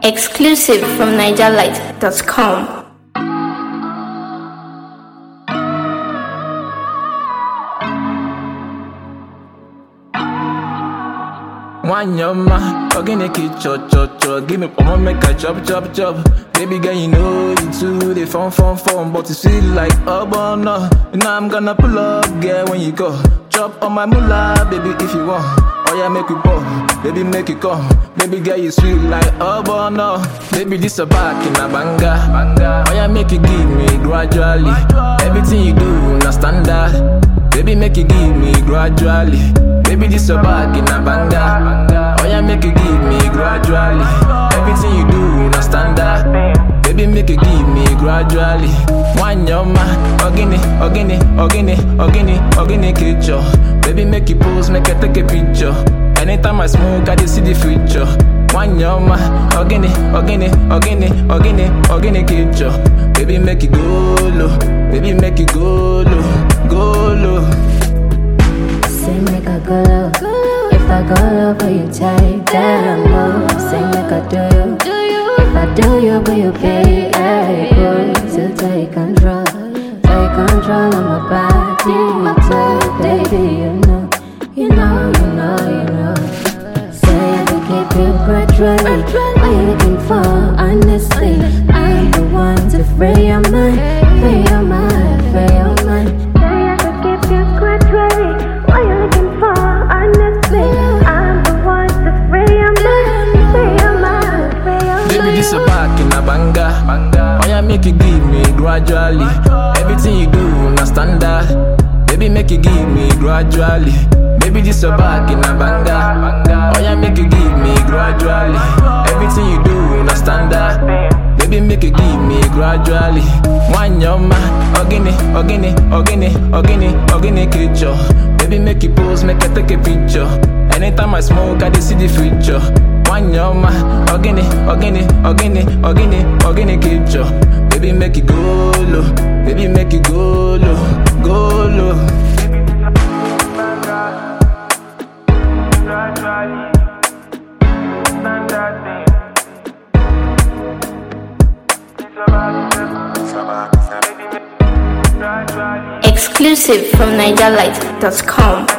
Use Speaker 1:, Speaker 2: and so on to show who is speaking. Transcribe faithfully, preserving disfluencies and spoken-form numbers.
Speaker 1: Exclusive from niger light dot com.
Speaker 2: One yama, organic chop chop chop. Give me pomo make a chop chop chop. Baby girl, you know you too. They fun fun fun, but you sweet like urban. No, now I'm gonna pull up, girl, when you go. Chop on my moolah, baby, if you want. Oh yeah, make it pop, baby, make it come. Baby girl, you sweet like urban. No, baby, this a back in a banga, banga. Oh yeah, make it give me gradually. Everything you do, na standard. Baby, make it give me gradually. Baby, this a back in a banga. Oh yeah, make it give me gradually. Everything you do, na standard. Baby, make it give me gradually. One yama, organi, organi, organi, organi, organic kitchen. Baby, make it pose, make it take a picture. Anytime I smoke, I just see the future. One yama, organi, organi, organi, organi, organic kitchen. Baby, make it go low. Baby, make it go low, go low.
Speaker 3: Say make I go low. If I go low, will you take that low? Say make I do you. If I do you, will you pay? Hey, boy, to take control. Take control of my body. So, baby, you know, you know, you know, you know. Say I can keep you gradually. What you looking for, honestly? I'm the one to free your mind, free your mind, free your mind.
Speaker 2: This a back in a banga, banga. Oh yeah, make it give me gradually. Everything you do, na standard. Baby, make it give me gradually. Baby, this a back in a banga, banga. Oh yeah, make it give me gradually. Everything you do, na standard. Baby, make it give me gradually. One yama, organic, organic, organic, organic, organic kitchen. Baby, make it pose, make it take a picture. Anytime I smoke, I just see the future. One yama, organic, organic, organic, organic, organic kitchen. Baby, make it go low. Baby, make it go low, go low.
Speaker 1: Exclusive from niger light dot com.